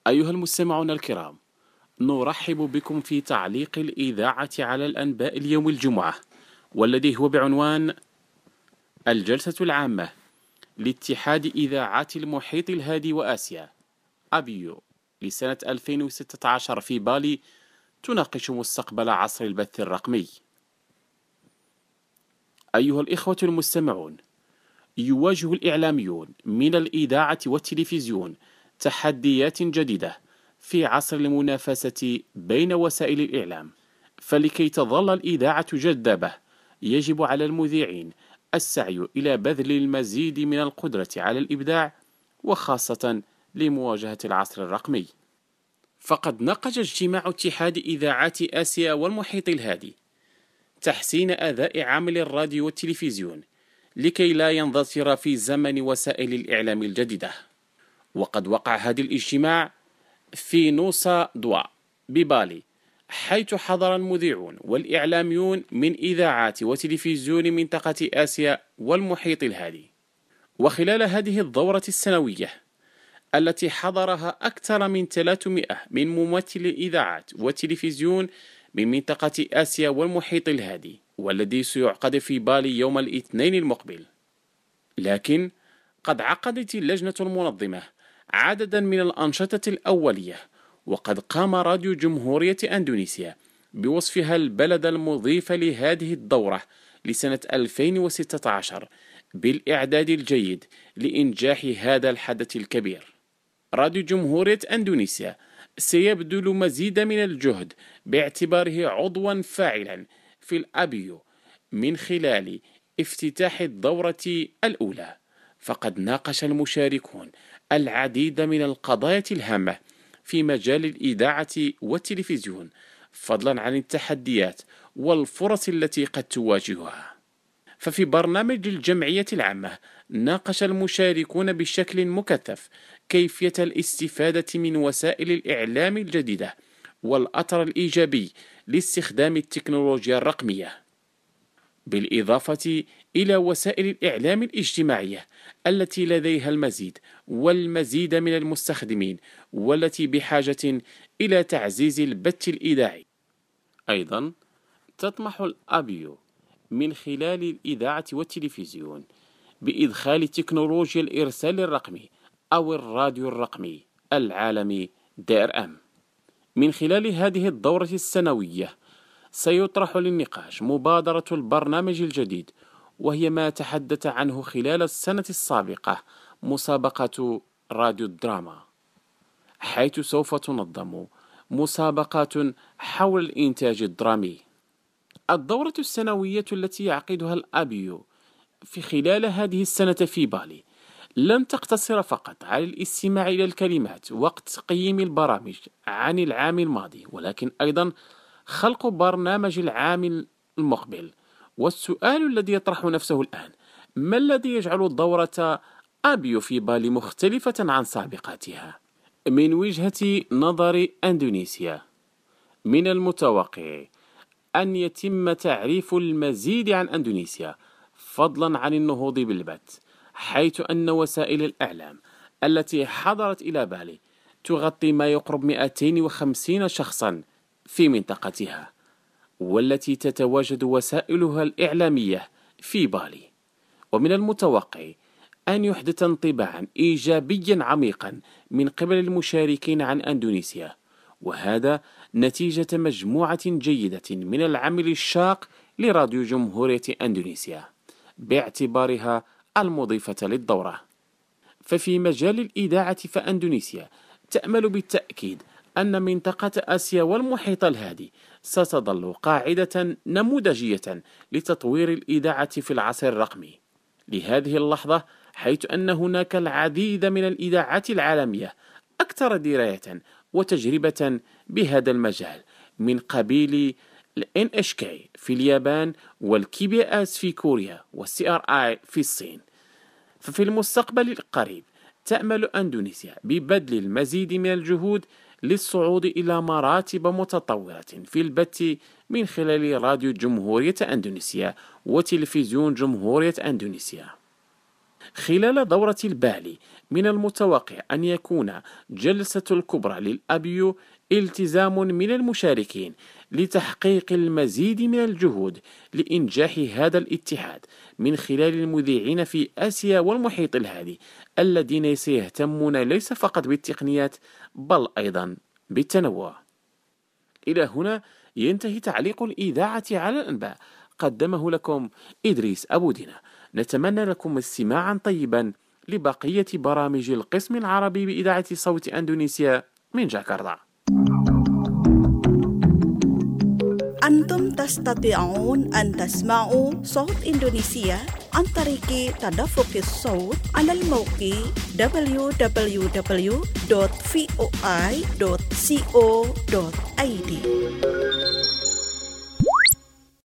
أيها المستمعون الكرام، نرحب بكم في تعليق الإذاعة على الأنباء اليوم الجمعة، والذي هو بعنوان الجلسة العامة لاتحاد إذاعات المحيط الهادي وآسيا أبيو لسنة 2016 في بالي، تناقش مستقبل عصر البث الرقمي. أيها الإخوة المستمعون، يواجه الإعلاميون من الإذاعة والتلفزيون تحديات جديدة في عصر المنافسة بين وسائل الإعلام، فلكي تظل الإذاعة جذابة يجب على المذيعين السعي إلى بذل المزيد من القدرة على الإبداع، وخاصة لمواجهة العصر الرقمي. فقد ناقش اجتماع اتحاد إذاعات آسيا والمحيط الهادي تحسين أداء عامل الراديو والتلفزيون لكي لا يندثر في زمن وسائل الإعلام الجديدة. وقد وقع هذا الاجتماع في نوسا دوا ببالي، حيث حضر المذيعون والإعلاميون من إذاعات وتلفزيون منطقة آسيا والمحيط الهادي. وخلال هذه الدورة السنوية التي حضرها أكثر من 300 من ممثلي الإذاعات والتلفزيون من منطقة آسيا والمحيط الهادي، والذي سيعقد في بالي يوم الاثنين المقبل. لكن قد عقدت اللجنة المنظمة عددا من الأنشطة الأولية، وقد قام راديو جمهورية أندونيسيا بوصفها البلد المضيف لهذه الدورة لسنة 2016 بالإعداد الجيد لإنجاح هذا الحدث الكبير. راديو جمهورية أندونيسيا سيبذل مزيد من الجهد باعتباره عضوا فاعلا في الأبيو من خلال افتتاح الدورة الأولى. فقد ناقش المشاركون العديد من القضايا الهامة في مجال الإذاعة والتلفزيون، فضلا عن التحديات والفرص التي قد تواجهها. ففي برنامج الجمعية العامة ناقش المشاركون بشكل مكثف كيفية الاستفادة من وسائل الإعلام الجديدة والأثر الإيجابي لاستخدام التكنولوجيا الرقمية، بالإضافة إلى وسائل الإعلام الاجتماعية التي لديها المزيد والمزيد من المستخدمين، والتي بحاجة إلى تعزيز البث الإذاعي. أيضا تطمح الأبيو من خلال الإذاعة والتلفزيون بإدخال تكنولوجيا الإرسال الرقمي أو الراديو الرقمي العالمي DRM. من خلال هذه الدورة السنوية سيطرح للنقاش مبادرة البرنامج الجديد، وهي ما تحدث عنه خلال السنة السابقة مسابقة راديو الدراما، حيث سوف تنظم مسابقات حول الإنتاج الدرامي. الدورة السنوية التي يعقدها الأبيو في خلال هذه السنة في بالي لن تقتصر فقط على الاستماع إلى الكلمات وقت تقييم البرامج عن العام الماضي، ولكن أيضا خلق برنامج العام المقبل. والسؤال الذي يطرح نفسه الآن: ما الذي يجعل الدورة أبيو في بالي مختلفة عن سابقاتها؟ من وجهة نظر أندونيسيا، من المتوقع أن يتم تعريف المزيد عن أندونيسيا فضلا عن النهوض بالبث، حيث أن وسائل الإعلام التي حضرت إلى بالي تغطي ما يقرب 250 شخصا في منطقتها، والتي تتواجد وسائلها الإعلامية في بالي. ومن المتوقع أن يحدث انطباعا إيجابيا عميقا من قبل المشاركين عن أندونيسيا، وهذا نتيجة مجموعة جيدة من العمل الشاق لراديو جمهورية أندونيسيا باعتبارها المضيفة للدورة. ففي مجال الإذاعة فأندونيسيا تأمل بالتأكيد أن منطقة آسيا والمحيط الهادي ستظل قاعدة نموذجية لتطوير الإذاعة في العصر الرقمي لهذه اللحظة، حيث أن هناك العديد من الإذاعات العالمية أكثر دراية وتجربة بهذا المجال، من قبيل NHK في اليابان والKBS في كوريا والCRI في الصين. ففي المستقبل القريب تأمل أندونيسيا ببذل المزيد من الجهود للصعود إلى مراتب متطورة في البث من خلال راديو جمهورية أندونيسيا وتلفزيون جمهورية أندونيسيا. خلال دورة البالي من المتوقع أن يكون جلسة الكبرى للأبيو التزام من المشاركين لتحقيق المزيد من الجهود لإنجاح هذا الاتحاد من خلال المذيعين في آسيا والمحيط الهادي الذين سيهتمون ليس فقط بالتقنيات بل أيضا بالتنوع. إلى هنا ينتهي تعليق الإذاعة على الأنباء، قدمه لكم إدريس أبو دينا. نتمنى لكم استماعا طيبا لبقية برامج القسم العربي بإذاعة صوت أندونيسيا من جاكرتا. أنتم تستطيعون أن تسمعوا صوت إندونيسيا عن طريق تدفق الصوت على الموقع www.voi.co.id.